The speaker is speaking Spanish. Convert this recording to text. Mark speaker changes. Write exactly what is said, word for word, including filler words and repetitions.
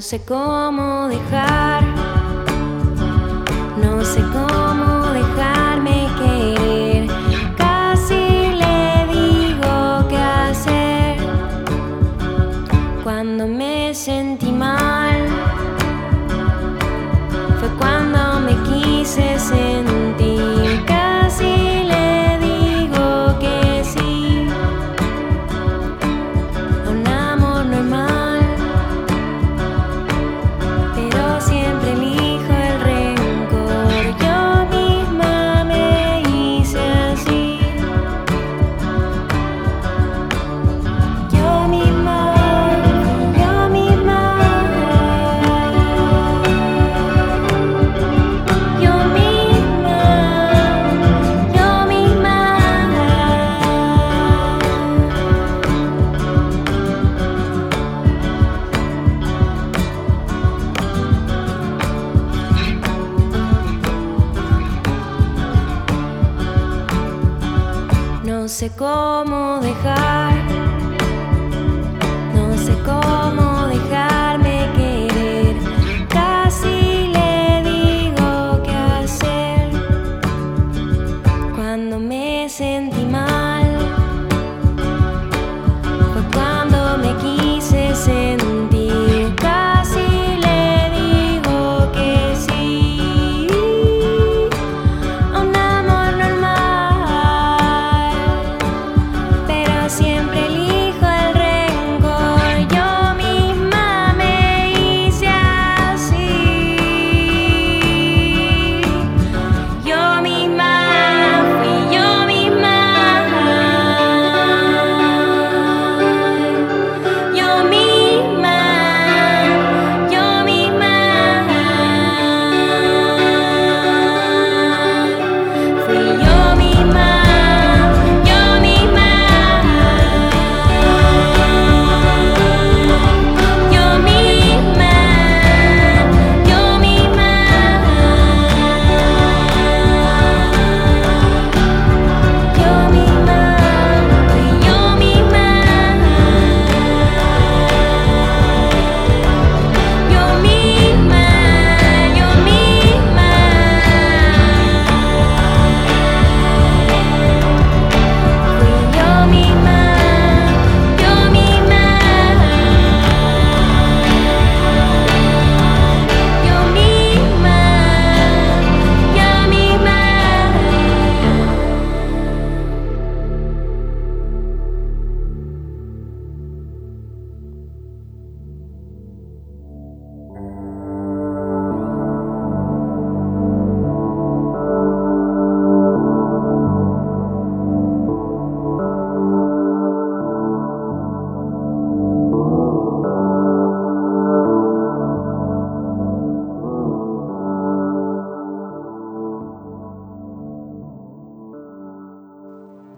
Speaker 1: sé cómo dejar, no sé cómo dejarme querer. Casi le digo qué hacer cuando me sentí mal. Fue cuando me quise sentir. Casi le digo que sí a un amor normal, pero siempre elijo el rencor. Yo misma me hice así. Yo misma, yo misma, yo misma, yo misma. No sé cómo dejar,